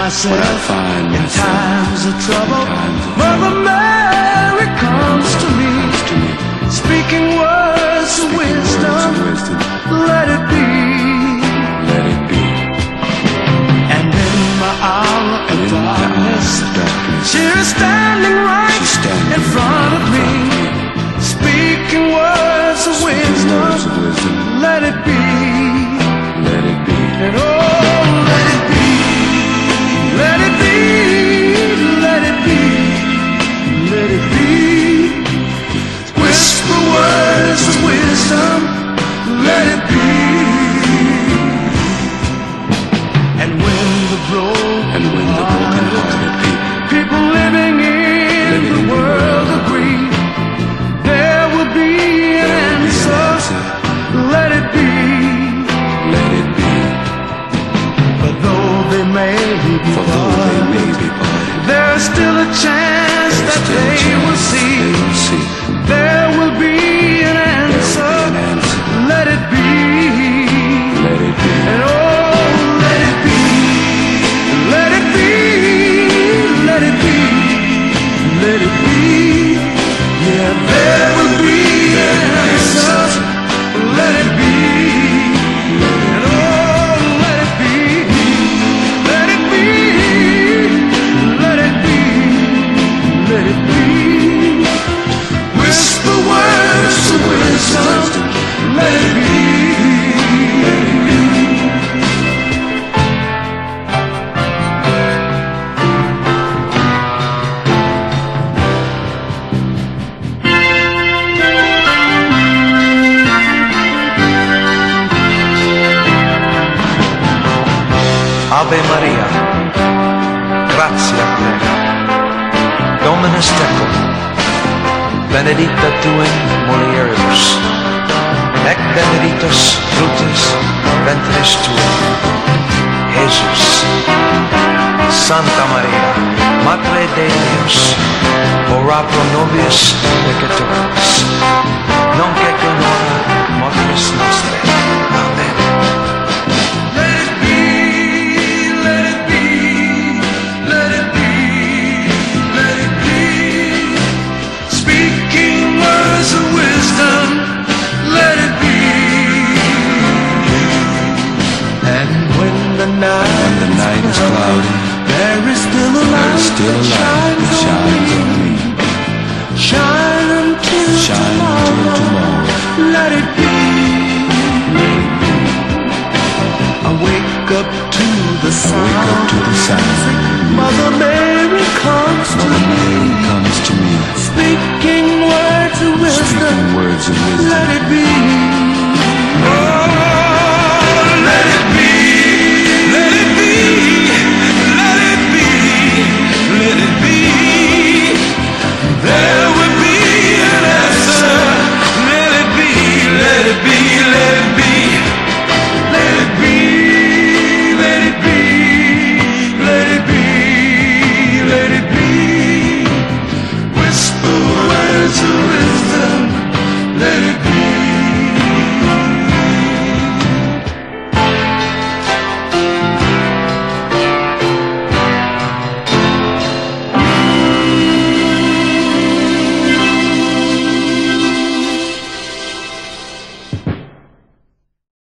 myself in times of trouble, Mother Mary comes to me, speaking words of wisdom. Let it be, let it be. And in my hour of darkness, she is standing right in front of me, speaking words of wisdom. Let it be, let it be. And oh, let it be, let it be, let it be, let it be. Whisper words of wisdom. Let it be. And when the broken-hearted people living in the world agree, there will be an answer. Let it be, let it be. But though they may be parted, there's still a chance that they will see. There will be an answer. Let it be, let it be. And oh, let it be, let it be, let it be, let it be. Yeah, there will be an answer. Let it be, and oh, let it be, let it be, let it be, let it be. Whisper words of wisdom. Let it be. Ave Maria, gratia plena, Dominus tecum, benedicta tu in mulieribus, ec benedictus fructus ventris tui, Jesus. Santa Maria, Mater Dei Deus, ora pro nobis peccatoribus, nunc et in hora mortis nostrae. Amen. When the night is cloudy, there is still a light that shines on me. Shine until tomorrow. Let it be. I wake up to the sound. Mother Mary comes to me, speaking words of wisdom. Let it be.